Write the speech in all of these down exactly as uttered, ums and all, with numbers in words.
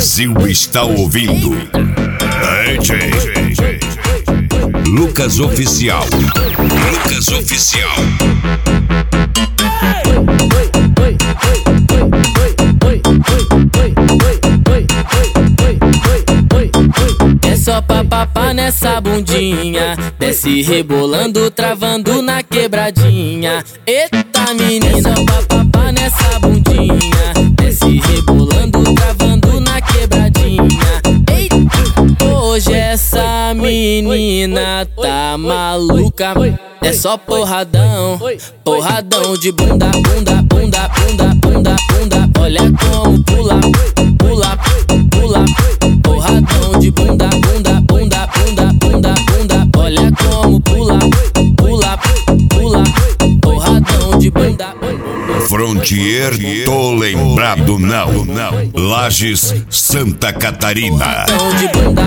Brasil está ouvindo D J Lucas Oficial. Lucas Oficial. É só papapá nessa bundinha, desce rebolando, travando na quebradinha. Eita menina, papapá nessa bundinha, desce rebolando, travando na quebradinha. Eita, hoje essa menina tá maluca. É só porradão, porradão de bunda, bunda, bunda, bunda, bunda, bunda. Olha como pula, pula, pula. Porradão de bunda, bunda, bunda, bunda, bunda, bunda. Olha como pula, pula, pula. Porradão de bunda. Frontier, tô lembrado não. Lages, Santa Catarina. Porradão de bunda.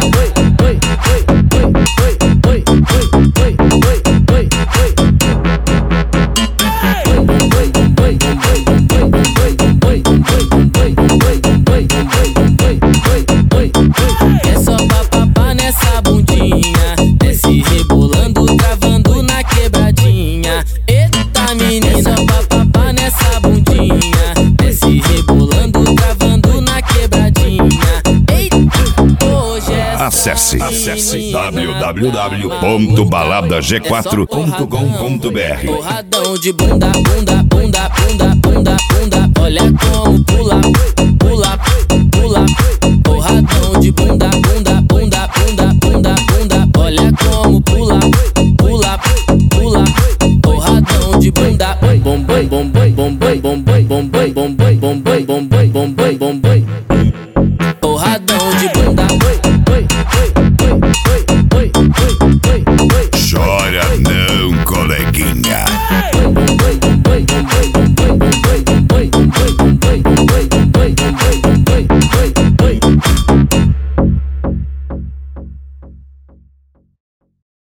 É só papapá nessa bundinha, desce rebolando, travando na quebradinha. Eita menina, papapá nessa bundinha, desce rebolando, travando na quebradinha. Eita, hoje é Acesse, acesse w w w ponto balada g quatro ponto com ponto b r. Porradão de bunda, bunda, bunda, bunda, bunda, bunda. Olha como pula, pula, pula. Porradão de bunda, bunda, bunda, bunda, bunda, bunda. Olha como pula, pula, pula. Porradão de bunda. Bom, bom, bom, bom, bom, bom, bom, bom, bom, bom, bom, bom, bom, bom, bom, bom, bom, bom. Porradão de bunda. Chora não, coleguinha.